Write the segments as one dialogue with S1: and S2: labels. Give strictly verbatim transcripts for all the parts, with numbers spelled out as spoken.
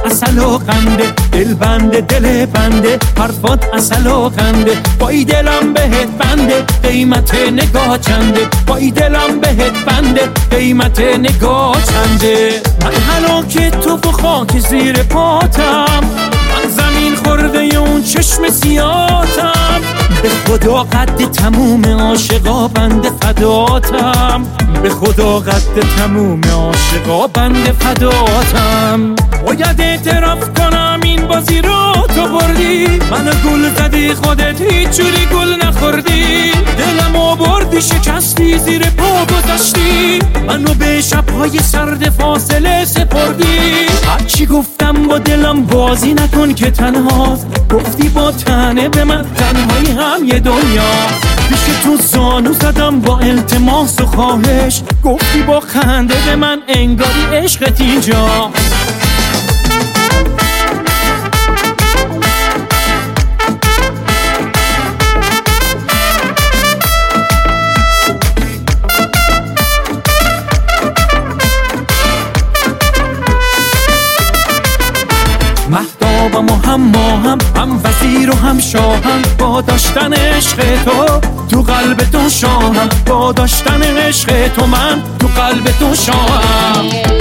S1: اصل و خنده، دل بنده دل بنده، حرفات اصل و خنده. وای دلم بهت بنده، قیمت نگاه چنده. وای دلم بهت بنده، قیمت نگاه چنده. من هلاک تو و خاک زیر پاتم، من زمین خورده اون چشم سیاتم. به خدا قد تموم عاشقا بنده فداتم، به خدا قد تموم عاشقا بنده فداتم. باید اعتراف کنم این بازی رو تو بردی، منو گل زدی خودت هیچ جوری گل نخوردی. دلمو بردی شکستی زیر پا گذاشتی، منو به شبهای سرد فاصله سپردی. هرچی گفتم با دلم بازی نکن که تنهاست، گفتی با تنه به من تنهایی هم یه دنیا. پیش تو زانو زدم با التماس و خواهش، گفتی با خنده به من انگاری عشقت اینجا. مهتابم و هم ماهم، هم وزیر و هم شاهم، با داشتن عشق تو تو قلب تو شاهم. با داشتن عشق تو من تو قلب تو شاهم.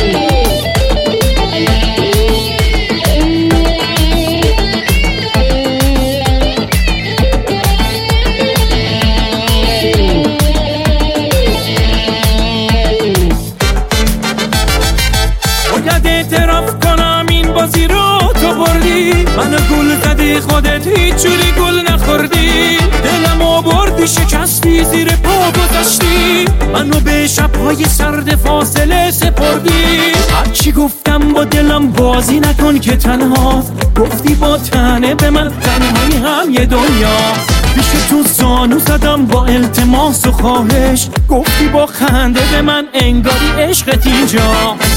S1: باید اعتراف کنم این بازی رو تو بردی، منو گل زدی خودت هیچ جوری گل نخوردی. دلمو بردی شکستی زیر پا گذاشتی، منو به شبهای سرد فاصله سپردی. هرچی گفتم با دلم بازی نکن که تنهاست، گفتی با تنه به من تنهایی هم یه دنیا. پیش تو زانو زدم با التماس و خواهش، گفتی با خنده به من انگاری عشقت اینجا.